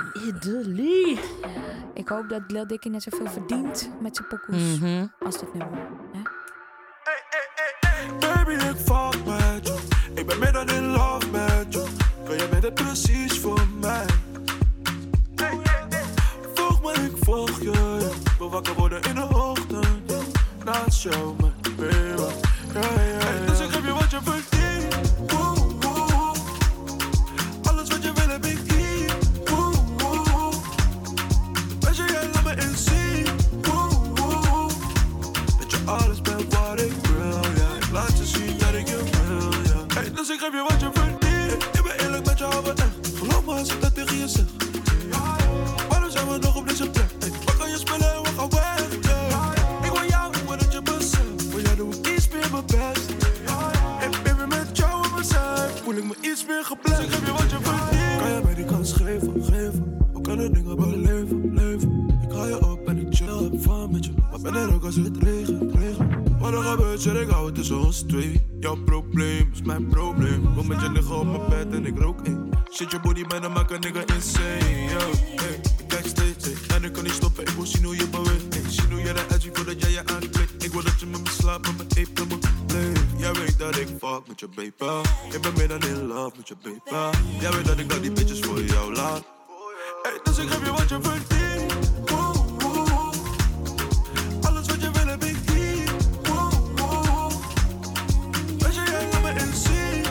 Ik hoop dat Lil Dicky net zoveel verdient met zijn pokoes als dit nummer. Baby, ik fuck met je. Ik ben meer dan in love met je. Kan je bent het precies voor mij? Volg me, ik volg je. Ik wil wakker worden in de ochtend. Naast jou, mijn baby. Dus ik geef je wat je verdient. Alles wat je wil heb ik hier. Weet je, jij laat me inzien. Dat je alles bent wat ik wil. Ik laat je zien dat ik je wil. Dus ik geef je wat je verdient. Ik ben eerlijk met je, hou me echt. Geloof me als ik dat tegen je zeg. Waarom zijn we nog op deze plek? Wat kan je spelen en we gaan weg? Ik wil jou, ik wil dat je beseft. Voor jou doe ik iets meer mijn best. En baby, met jou aan mijn zij voel ik me iets meer geblest. Dus ik geef je wat je verdient. Kan je mij die kans geven? We kunnen dingen beleven. Ik haal je op en ik chill, heb fun met je. Maar ben er ook als het regent. Wat er gebeurt, zeg ik hou het tussen ons twee. Jouw probleem is mijn probleem. Kom met je liggen op mijn bed en ik rook in. Shit, je body bijna maakt een nigga insane. Yo, hey, ik kijk steeds, hey. En ik kan niet stoppen, ik wil zien hoe je beweegt. Hey, zien hoe je eruit ziet voordat jij je aanklikt. Ik wil dat je met me slaapt, met me eet, met me play. Jij weet dat ik fuck met je baby. Ik ben meer dan in love met je baby. Jij weet dat ik al die bitches voor jou laat. Hey, dus ik geef je wat je verdient. Alles wat je wil heb ik hier. Weet je, jij laat me inzien.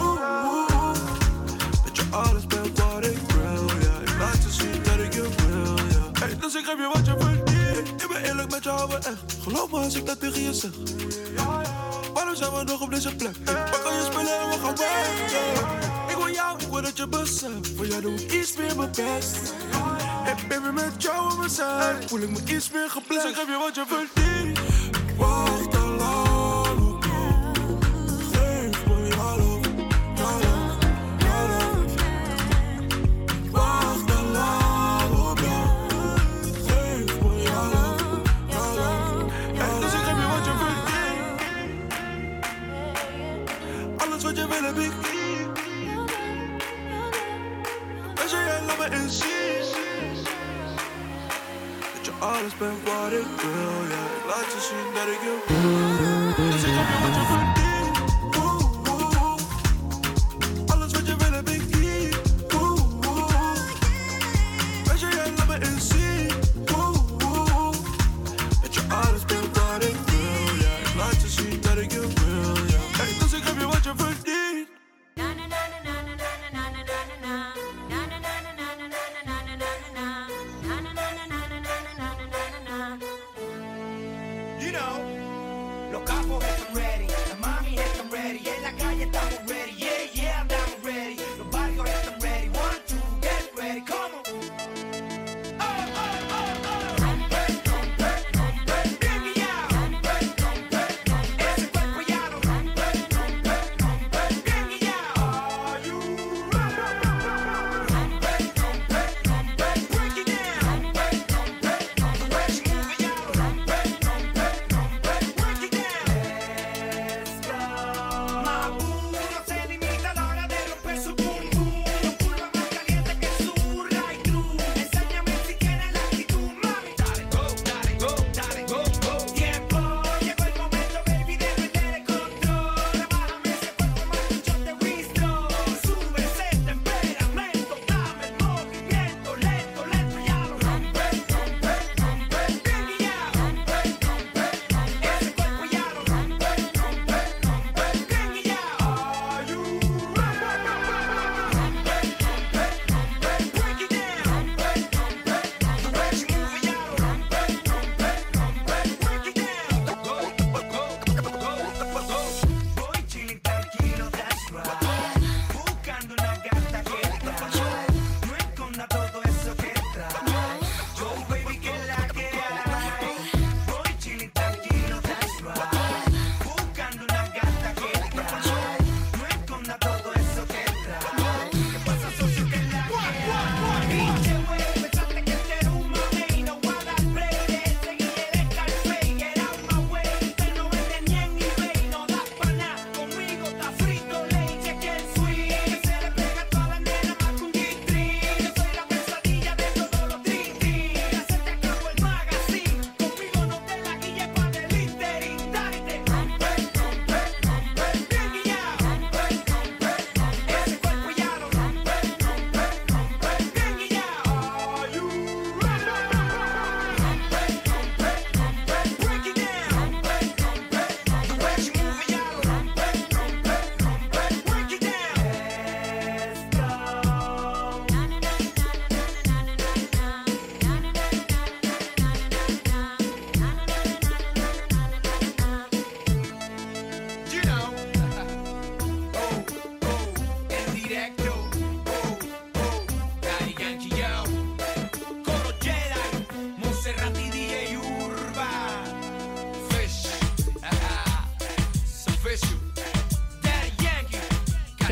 Dat je alles bent wat ik wil. Ik laat je zien dat ik je wil. Hey, dus ik geef je wat je verdient. Ik ben eerlijk met je, hou me echt. Geloof me als ik dat tegen je zeg. Waarom zijn we nog op deze plek? Wat kan je spelen en we gaan weg? Ik wil jou, ik wil dat je beseft. Voor jou doe ik iets meer mijn best. En baby, met jou aan mijn zij voel ik me iets meer geblest. Dus ik geef je wat je verdient. Wacht al lang op jou. Geef me je hallo. Wacht al lang op jou. Geef me je hallo. Dus ik geef je wat je verdient. Alles wat je wil heb ik hier. Weet je, jij laat me inzien. Dat je alles bent wat ik wil, ik laat je zien dat ik je wil. Dus ik geef je wat je verdient. Alles wat je wil heb ik hier. Weet je, jij laat me inzien. Dat je alles bent wat ik wil, ik laat je zien dat ik je wil. Hey, dus ik geef je wat je verdient. You know, Los Capos get them ready.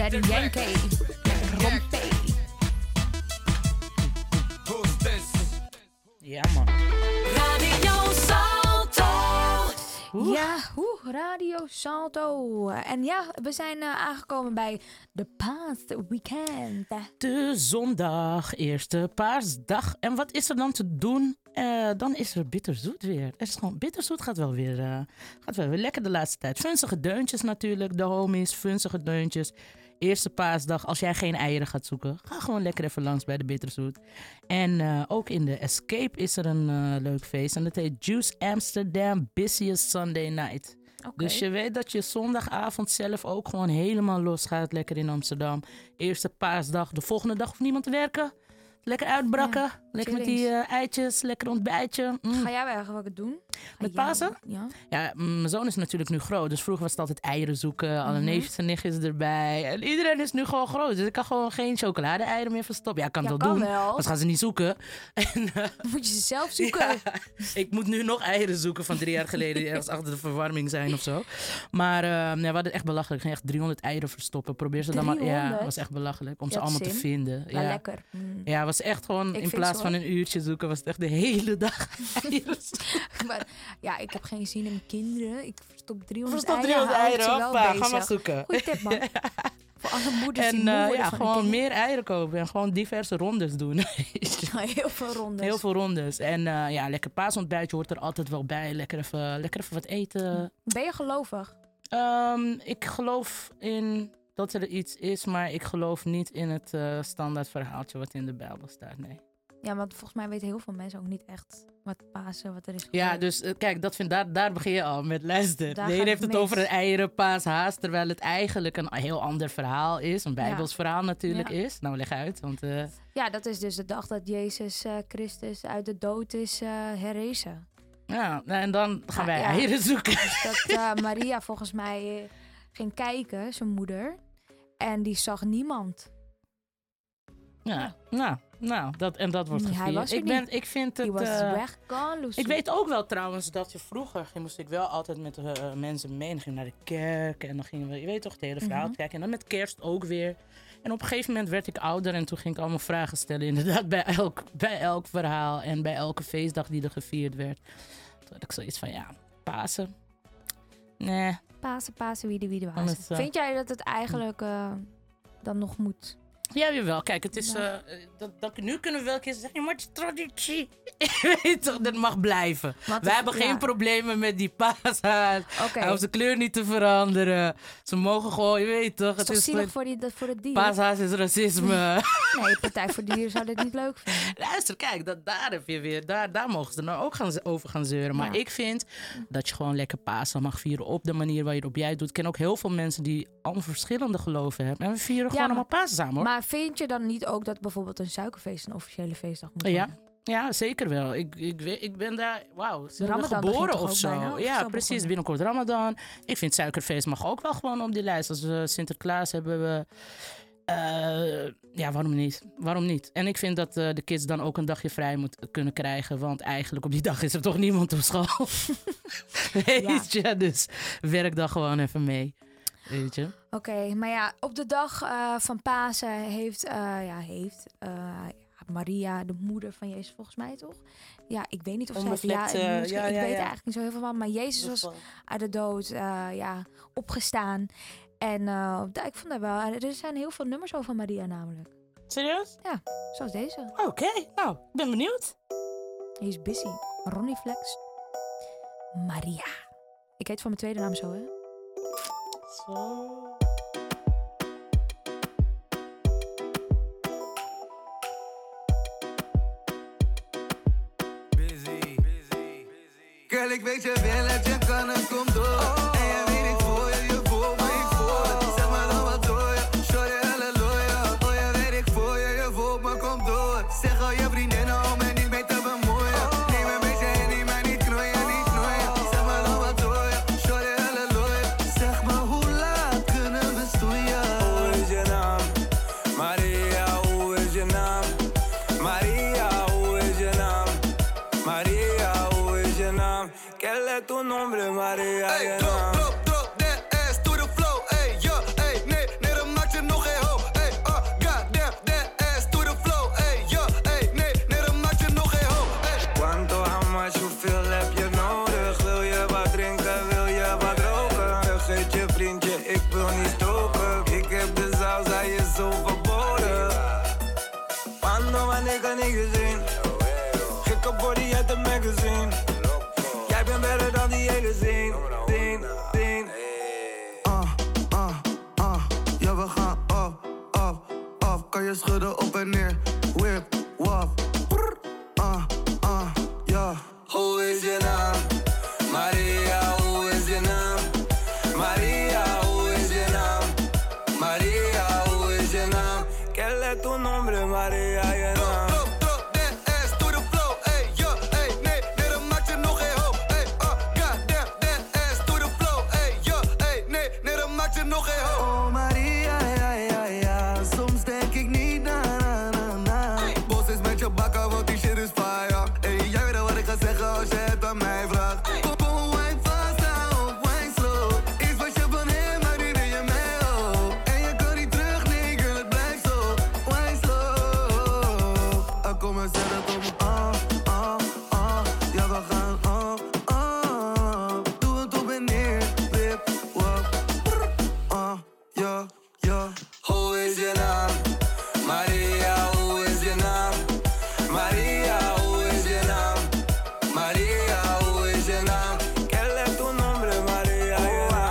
Daddy Yankee. Rompé. Ja, man. Radio Salto. Ja, Radio Salto. En ja, we zijn aangekomen bij de paasweekend. De zondag, eerste paasdag. En wat is er dan te doen? Dan is er bitterzoet weer. Er is gewoon, bitterzoet gaat wel weer lekker de laatste tijd. Funzige deuntjes natuurlijk, de homies, funzige deuntjes. Eerste paasdag, als jij geen eieren gaat zoeken, ga gewoon lekker even langs bij de bitterzoet. En ook in de Escape is er een leuk feest. En dat heet Juice Amsterdam Busiest Sunday Night. Okay. Dus je weet dat je zondagavond zelf ook gewoon helemaal los gaat. Lekker in Amsterdam. Eerste paasdag, de volgende dag hoeft niemand te werken. Lekker uitbrakken. Ja, lekker met die eitjes, lekker ontbijtje. Ga jij wel eigenlijk wat doen? Met Pasen? Ja. Ja, mijn zoon is natuurlijk nu groot. Dus vroeger was het altijd eieren zoeken. Alle neefjes en nichtjes erbij. En iedereen is nu gewoon groot. Dus ik kan gewoon geen chocolade-eieren meer verstoppen. Ja, ik kan het wel doen. Maar gaan ze niet zoeken. En, moet je ze zelf zoeken? Ja, ik moet nu nog eieren zoeken van 3 jaar geleden. Die ergens achter de verwarming zijn of zo. Maar we hadden het echt belachelijk. Ik ging echt 300 eieren verstoppen. Probeer ze dan maar. Ja, het was echt belachelijk. Om ze allemaal te vinden. Ja, lekker. Ja, was echt gewoon in plaats van een uurtje zoeken, was het echt de hele dag eieren. Maar ja, ik heb geen zin in kinderen. Ik verstop 300 eieren. Hoppa, ga maar zoeken. Goeie tip, man. Voor alle moeders en, die moe worden van gewoon meer eieren kopen en gewoon diverse rondes doen. Heel veel rondes. Heel veel rondes. En lekker paasontbijtje hoort er altijd wel bij. Lekker even wat eten. Ben je gelovig? Ik geloof in dat er iets is, maar ik geloof niet in het standaard verhaaltje wat in de Bijbel staat, nee. Ja, want volgens mij weten heel veel mensen ook niet echt wat Pasen, wat er is gebeurd. Ja, dus kijk, daar begin je al met luisteren. De een heeft het over een eieren, paashaas, terwijl het eigenlijk een heel ander verhaal is. Een Bijbels verhaal natuurlijk is. Nou, leg uit. Want, ja, dat is dus de dag dat Jezus Christus uit de dood is herrezen. Ja, en dan gaan wij eieren zoeken. Dus dat Maria volgens mij ging kijken, zijn moeder, en die zag niemand. Ja. Dat wordt gevierd. Hij was er niet. Ik vind het. Ik weet ook wel trouwens dat je vroeger moest ik wel altijd met mensen mee. Dan gingen we naar de kerk en dan gingen we, je weet toch, het hele verhaal kijken. En dan met kerst ook weer. En op een gegeven moment werd ik ouder en toen ging ik allemaal vragen stellen. Inderdaad, bij elk verhaal en bij elke feestdag die er gevierd werd. Toen had ik zoiets van, Pasen. Nee. Pasen, wie was. Vind jij dat het eigenlijk dan nog moet? Ja, jawel. Kijk, het is... nu kunnen we wel een keer zeggen, maar het is traditie. Je weet toch, dat mag blijven. Wij hebben geen problemen met die paashaas. Hij hoeft zijn kleur niet te veranderen. Ze mogen gewoon, je weet toch. Het is toch zielig voor het dier? Paashaas is racisme. Nee, Partij voor de Dieren zou dit niet leuk vinden. Luister, kijk, daar heb je weer... Daar mogen ze nou ook over gaan zeuren. Maar ik vind dat je gewoon lekker Pasen mag vieren op de manier waarop jij het doet. Ik ken ook heel veel mensen die allemaal verschillende geloven hebben. En we vieren gewoon allemaal Pasen samen, hoor. Maar vind je dan niet ook dat bijvoorbeeld een suikerfeest een officiële feestdag moet zijn? Ja, zeker wel. Ik ben daar, geboren of zo. Bijna, ja, precies. Binnenkort Ramadan. Ik vind suikerfeest mag ook wel gewoon op die lijst. Als we Sinterklaas hebben we... waarom niet? En ik vind dat de kids dan ook een dagje vrij moeten kunnen krijgen. Want eigenlijk op die dag is er toch niemand op school. Weet je? Dus werk dan gewoon even mee. Weet je? Oké, maar op de dag van Pasen heeft Maria, de moeder van Jezus, volgens mij toch? Ja, ik weet niet of zij... ik weet eigenlijk niet zo heel veel van. Maar Jezus was uit de dood opgestaan. En ik vond dat wel... Er zijn heel veel nummers over Maria namelijk. Serieus? Ja, zoals deze. Oké, nou, ik ben benieuwd. Hij is busy. Ronnie Flex. Maria. Ik heet van mijn tweede naam zo, hè? Zo... Girl, ik weet je wil dat je kan en kom door. En je weet ik voor je voelt me, ik voel het. Zeg maar dan wat doe je, sorry halleluja. Oh je weet ik voor je voelt me, kom door. Zeg al je vriendinnen om me niet mee te bemoeien. Neem een beetje in maar niet knoeien, niet knoeien. Zeg maar dan wat doe je, sorry halleluja. Zeg maar hoe laat kunnen we stoeien. Hoe is je naam? Maria, hoe is je naam? Maria, hoe is je naam? Maria, hoe is je naam? ¿Qué es tu nombre, Maria? Hey, drop, de S to the flow, ey, ja, ey, nee, dan maak je nog magazine. Jij bent beter dan die hele zin. Ja, we gaan op. Kan je schudden op en neer. Whip, wap. Ja. Hoe is je naam? Maria, hoe is je naam? Maria, hoe is je naam? Maria, hoe is je naam? ¿Qué es tu nombre, Maria, je naam? Oh Maria, ja. Soms denk ik niet na. Bos is met je bakken, want die shit is fire. Hey, jij weet al wat ik ga zeggen als je het aan mij vraagt. Kom, wine fast, wine slow. Iets wat je van hem, maar nu ben je mij ook. En je kan niet terug, nee girl, het blijft zo. Wine slow. Kom en zet het op me. Ja, we gaan doe het op en neer. Whip, wap. Ja. Hoe is je naam? Maria, hoe is je naam? Maria, hoe is je naam? Maria, hoe is je naam? ¿Qué es tu nombre, Maria?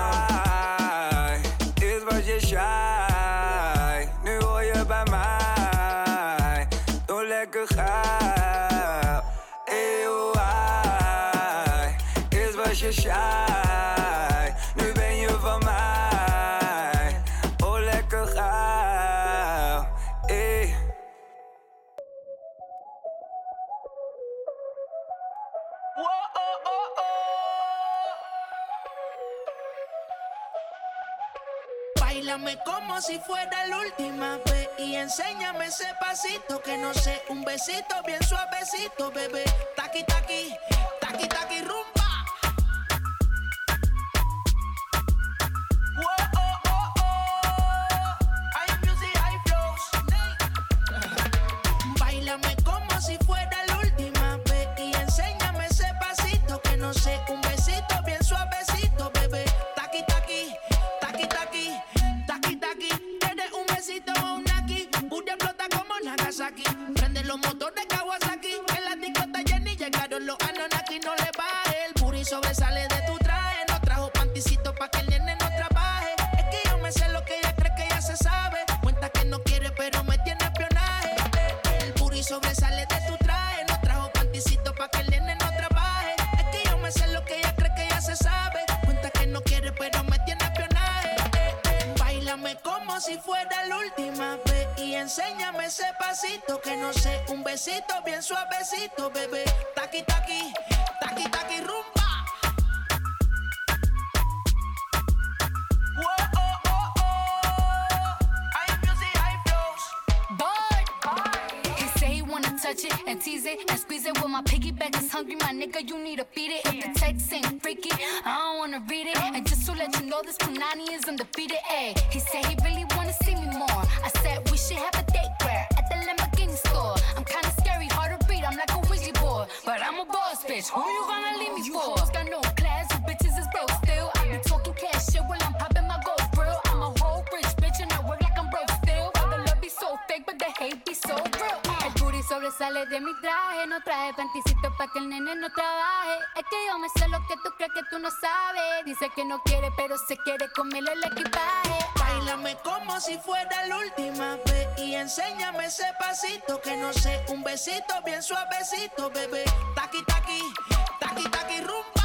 Is wat je shy. Nu hoor je bij mij. Doe lekker gauw. Is wat je shy. Nu ben je van mij. Báilame como si fuera la última vez y enséñame ese pasito que no sé, un besito bien suavecito, bebé. Taqui, taqui, taqui, taqui, rumba. Báilame como si fuera la última vez y enséñame ese pasito que no sé, un besito bien suavecito, bebé. Taqui, taqui, taqui, taqui, taqui, taqui. ¿Quieres un besito o un naki? Booty explota como Nagasaki. Prende los motores Kawasaki. En la discota Jenny llegaron los Anunnaki. No le baje, el booty sobresale de tu traje. No trajo panticito pa' que el nene no trabaje. Es que yo me sé lo que ella cree que ya se sabe. Cuenta que no quiere pero me tiene espionaje. El booty sobresale de tu traje. No trajo panticito pa' que el nene no trabaje. Es que yo me sé lo que ella cree que ya se sabe. Cuenta que no quiere pero me tiene espionaje. Báilame como si fuera la última vez y enséñame ese pasito que no sé, un besito bien suavecito, bebé. Taqui, taqui, taqui, taqui, rumba. Touch it and tease it and squeeze it. When my piggyback is hungry, my nigga, you need to feed it. If the text ain't freaky, I don't wanna read it. And just to let you know, this Punani is undefeated. Ay, he said he really wanna see me more. I said we should have a date where at the Lamborghini store. I'm kinda scary, hard to read. I'm like a Ouija board, but I'm a boss bitch. Who you gonna leave me for? You got no class, you bitches is broke still. I be talking cash shit while I'm popping my gold grill. I'm a whole rich bitch and I work like I'm broke still. All the love be so fake, but the hate be so real. El booty sobresale de mi traje. No traje panticito pa' que el nene no trabaje. Es que yo me sé lo que tú crees que tú no sabes. Dice que no quiere pero se quiere comerle el equipaje. Báilame como si fuera la última vez y enséñame ese pasito que no sé, un besito bien suavecito, bebé. Taqui, taqui, taqui, taqui, rumba.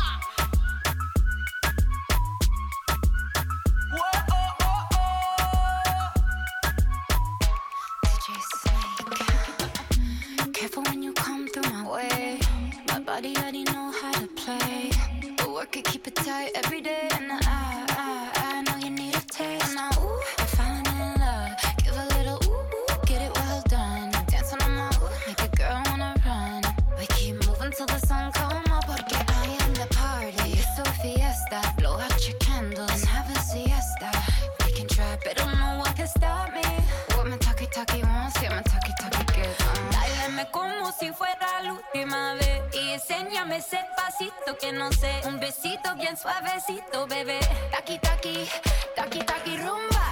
Careful when you come through my way. My body already know how to play. But work it, keep it tight every day. And I know you need a taste. Now, ooh, I'm falling in love. Give a little ooh, get it well done. Dancing on my ooh, make a girl wanna run. We keep moving till the sun come up. Porque I am the party. It's a fiesta. Blow out your candles and have a siesta. We can try, but no one can stop me. What my talkie wants, yeah, my talkie gets on. Báilame como si fuera la última vez y enséñame ese pasito que no sé, un besito bien suavecito, bebé. Taqui, taqui, taqui, taqui, rumba.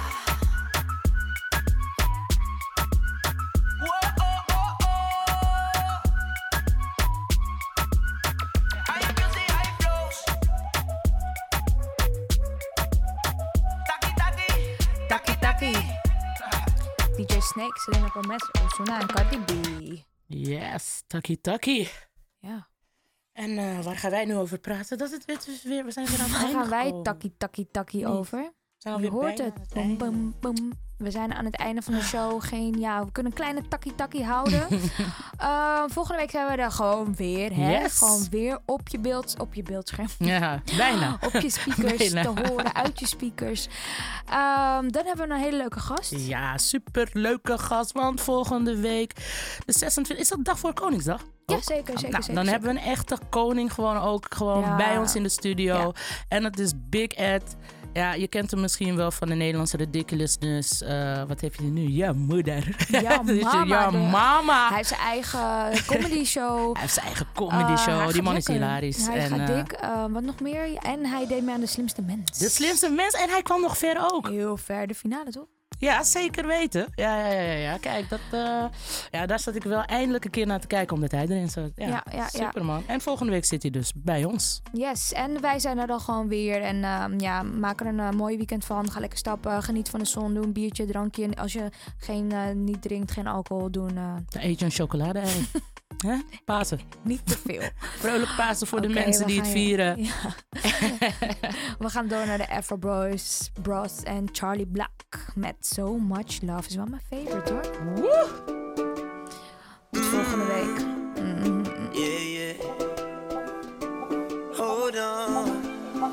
Snake, Selena Gomez, Ozuna en Cardi B. Yes, taki. Ja. En waar gaan wij nu over praten? Dat het weer, we zijn weer aan het einde Waar gaan wij gekomen. taki over? Zijn Je hoort het. Bom, bom, bom. We zijn aan het einde van de show. We kunnen een kleine taki houden. Volgende week zijn we er gewoon weer. Hè? Yes. Gewoon weer op je beeldscherm. Ja, bijna. Op je speakers Bijna. te horen, uit je speakers. Dan hebben we een hele leuke gast. Ja, super leuke gast. Want volgende week, de 26... Is dat dag voor Koningsdag? Ja, zeker. Dan hebben we een echte koning gewoon bij ons in de studio. Ja. En dat is Big Ed. Ja, je kent hem misschien wel van de Nederlandse Ridiculousness. Wat heb je nu? Ja, moeder. Ja, mama. Ja, mama. Hij heeft zijn eigen comedy show. Hij heeft zijn eigen comedy show. Die man is hilarisch. Hij gaat dik. Wat nog meer? En hij deed mee aan De Slimste Mens. De Slimste Mens. En hij kwam nog ver ook. Heel ver. De finale, toch? Ja, zeker weten. Ja. Kijk, daar zat ik wel eindelijk een keer naar te kijken, omdat hij erin zat. Ja, superman. En volgende week zit hij dus bij ons. Yes, en wij zijn er dan gewoon weer. En maak er een mooi weekend van. Ga lekker stappen, geniet van de zon, doe een biertje, drankje. En als je niet drinkt, geen alcohol doen. Dan eet je een chocolade-ei. Hè? Pasen. Niet te veel. Vrolijk Pasen voor de mensen die het vieren. Ja. We gaan door naar de Afro Bros en Charlie Black met So Much Love. Is wel mijn favorite, hoor. Woe! Tot volgende week. Yeah. Hold on.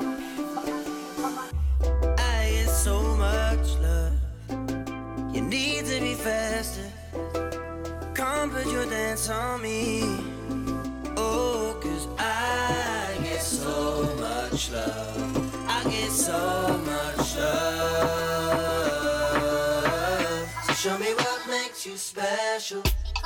I get so much love. You need to be faster. Come put your dance on me. Oh, 'cause I get so much love. I get so much love. So show me what makes you special.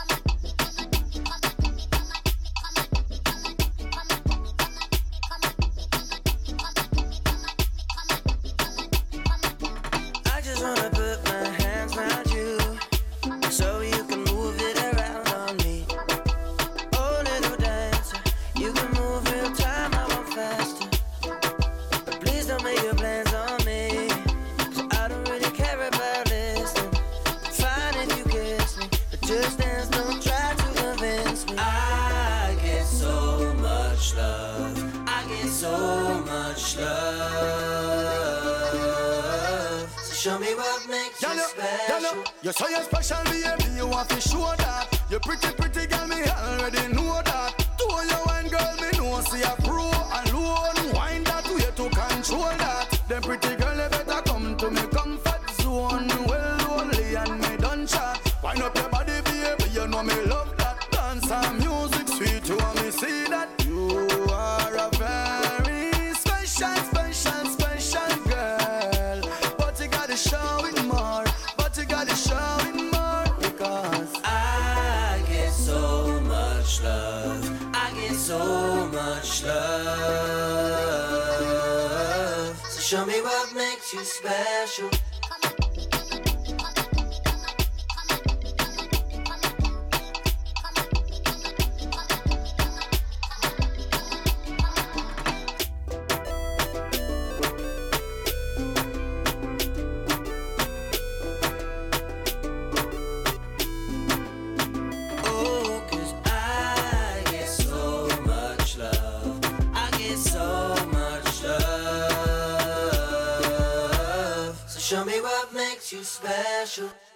I just wanna put my hands around you, so you can move it around on me. Oh, little dancer, you can move real time, I want faster. But please don't make your plans on me, 'cause I don't really care about listening. Fine if you kiss me, but just dance, don't try to convince me. I get so much love, I get so much love. So show me what makes you special. You're so special, baby, you want to show that. You're pretty girl, me already know that. To you wine, girl, me know, see a pro alone. Wine that way to control that. Then pretty girl, you better come to me comfort zone. Well, lonely and me done chat. Wind up your body, baby, you know me love that. Dance and music, sweet, you want me see that. You are a very special girl. But you gotta show it more. Because I get so much love. I get so much love. So show me what makes you special. Show me what makes you special.